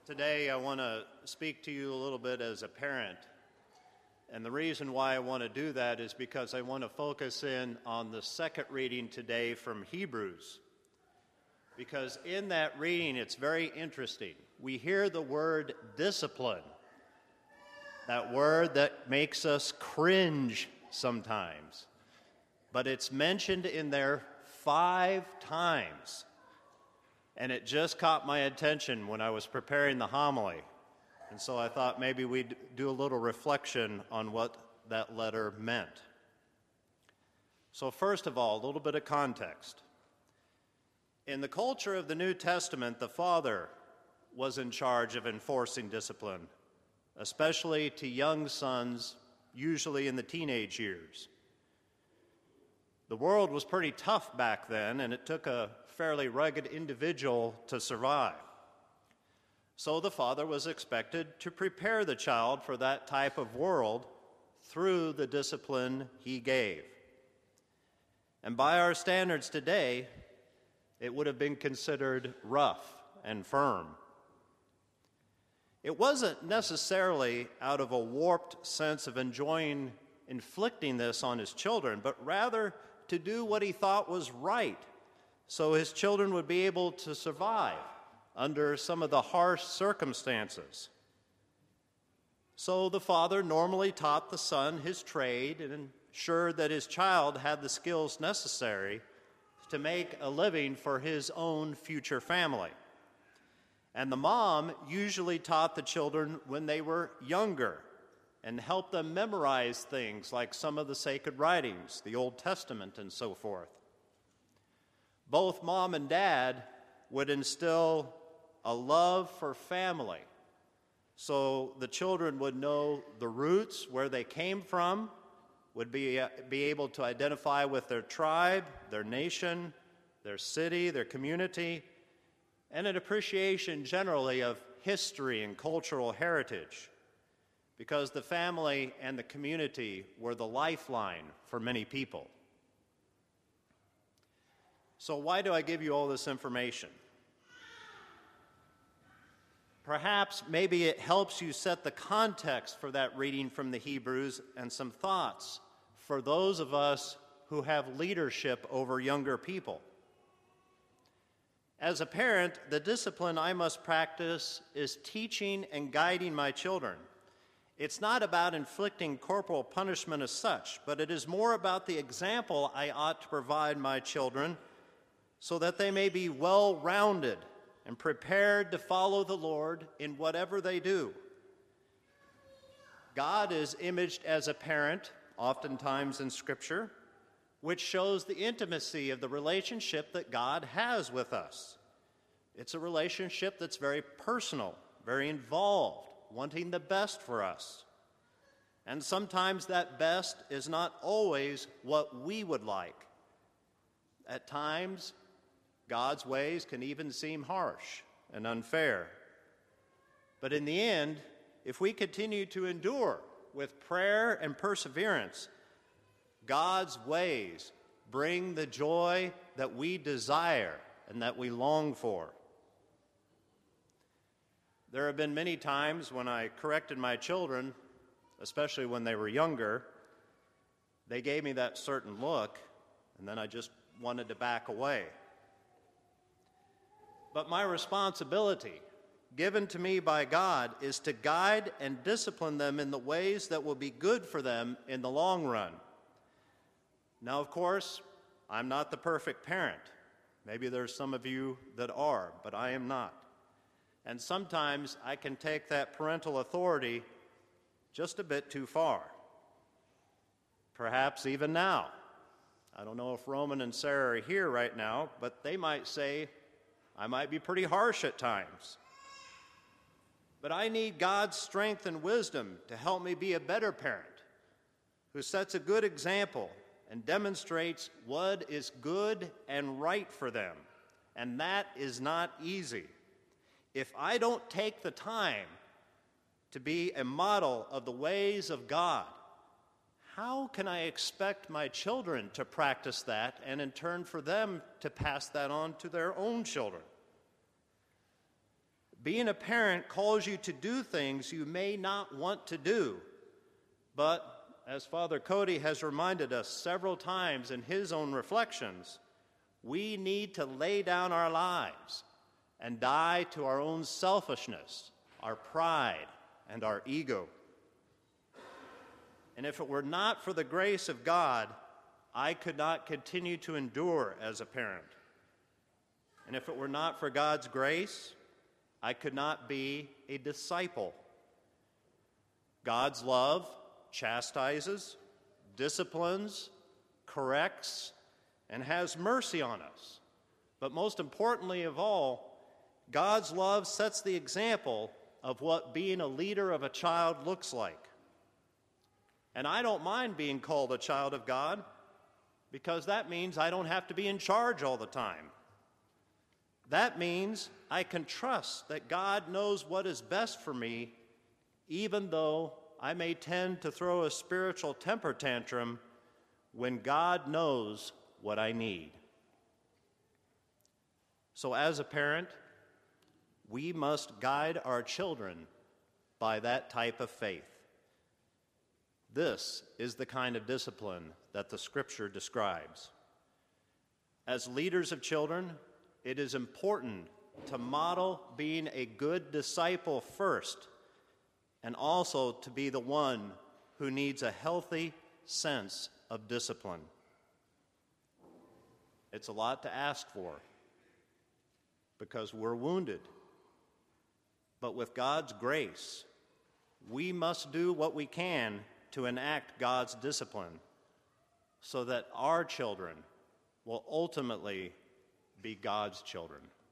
Today I want to speak to you a little bit as a parent. And the reason why I want to do that is because I want to focus in on the second reading today from Hebrews. Because in that reading it's very interesting. We hear the word discipline, that word that makes us cringe sometimes. But it's mentioned in there 5 times. And it just caught my attention when I was preparing the homily. And so I thought maybe we'd do a little reflection on what that letter meant. So first of all, a little bit of context. In the culture of the New Testament, the father was in charge of enforcing discipline, especially to young sons, usually in the teenage years. The world was pretty tough back then, and it took a fairly rugged individual to survive. So the father was expected to prepare the child for that type of world through the discipline he gave. And by our standards today, it would have been considered rough and firm. It wasn't necessarily out of a warped sense of enjoying inflicting this on his children, but rather to do what he thought was right, so his children would be able to survive under some of the harsh circumstances. So the father normally taught the son his trade and ensured that his child had the skills necessary to make a living for his own future family. And the mom usually taught the children when they were younger and helped them memorize things like some of the sacred writings, the Old Testament, and so forth. Both mom and dad would instill a love for family, so the children would know the roots, where they came from, would be able to identify with their tribe, their nation, their city, their community, and an appreciation generally of history and cultural heritage, because the family and the community were the lifeline for many people. So why do I give you all this information? Perhaps maybe it helps you set the context for that reading from the Hebrews and some thoughts for those of us who have leadership over younger people. As a parent, the discipline I must practice is teaching and guiding my children. It's not about inflicting corporal punishment as such, but it is more about the example I ought to provide my children so that they may be well-rounded and prepared to follow the Lord in whatever they do. God is imaged as a parent, oftentimes in Scripture, which shows the intimacy of the relationship that God has with us. It's a relationship that's very personal, very involved, wanting the best for us. And sometimes that best is not always what we would like. At times, God's ways can even seem harsh and unfair. But in the end, if we continue to endure with prayer and perseverance, God's ways bring the joy that we desire and that we long for. There have been many times when I corrected my children, especially when they were younger. They gave me that certain look, and then I just wanted to back away. But my responsibility, given to me by God, is to guide and discipline them in the ways that will be good for them in the long run. Now, of course, I'm not the perfect parent. Maybe there's some of you that are, but I am not. And sometimes I can take that parental authority just a bit too far. Perhaps even now. I don't know if Roman and Sarah are here right now, but they might say, I might be pretty harsh at times. But I need God's strength and wisdom to help me be a better parent who sets a good example and demonstrates what is good and right for them. And that is not easy. If I don't take the time to be a model of the ways of God, how can I expect my children to practice that and in turn for them to pass that on to their own children? Being a parent calls you to do things you may not want to do, but as Father Cody has reminded us several times in his own reflections, we need to lay down our lives and die to our own selfishness, our pride, and our ego. And if it were not for the grace of God, I could not continue to endure as a parent. And if it were not for God's grace, I could not be a disciple. God's love chastises, disciplines, corrects, and has mercy on us. But most importantly of all, God's love sets the example of what being a leader of a child looks like. And I don't mind being called a child of God, because that means I don't have to be in charge all the time. That means I can trust that God knows what is best for me, even though I may tend to throw a spiritual temper tantrum when God knows what I need. So as a parent, we must guide our children by that type of faith. This is the kind of discipline that the Scripture describes. As leaders of children, it is important to model being a good disciple first, and also to be the one who needs a healthy sense of discipline. It's a lot to ask for, because we're wounded. But with God's grace, we must do what we can to enact God's discipline, so that our children will ultimately be God's children.